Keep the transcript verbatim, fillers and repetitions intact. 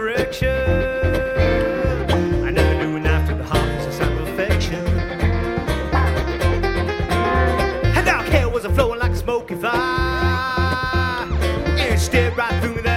direction. I never knew an after the harmless a sign of affection. And dark hair was a flowing like a smoky fire. It stared right through me.